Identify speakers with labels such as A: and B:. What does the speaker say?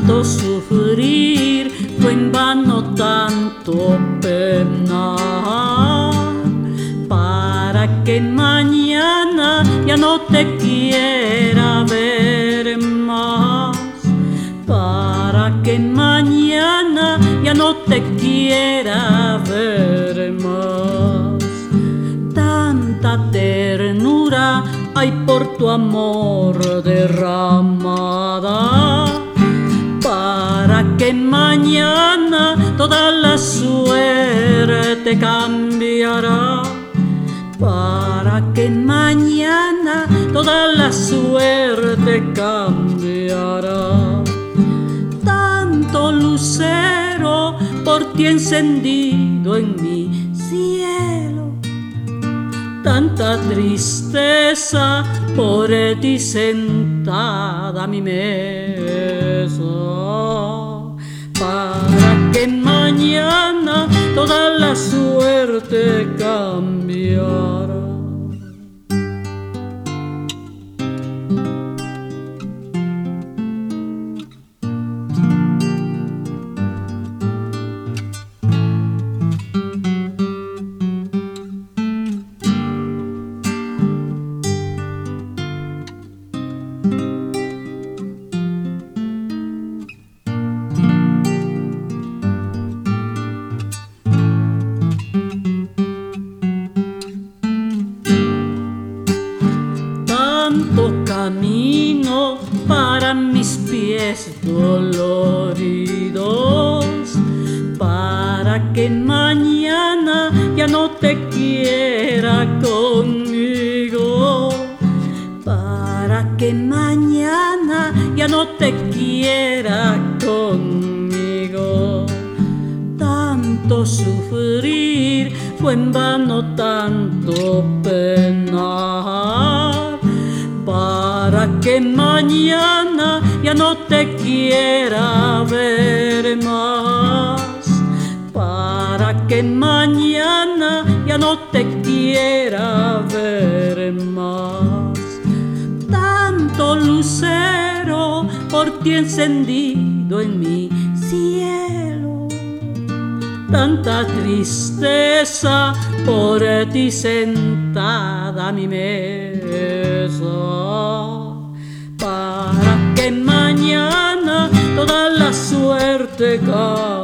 A: tanto sufrir, fue en vano tanto penar, para que mañana ya no te quiera ver más, para que mañana ya no te quiera ver más. Tanta ternura hay por tu amor derramada, para que mañana toda la suerte cambiará, para que mañana toda la suerte cambiará. Tanto lucero por ti encendido en mi cielo, tanta tristeza por ti sentada a mi mesa, para que mañana toda la suerte cambiara. Tanto camino para mis pies doloridos, para que mañana ya no te quiera conmigo, para que mañana ya no te quiera conmigo. Tanto sufrir fue en vano tanto penar, para que mañana ya no te quiera ver más, para que mañana ya no te quiera ver más. Tanto lucero por ti encendido en mi cielo, tanta tristeza por ti sentada a mi mesa, para que mañana toda la suerte cambie.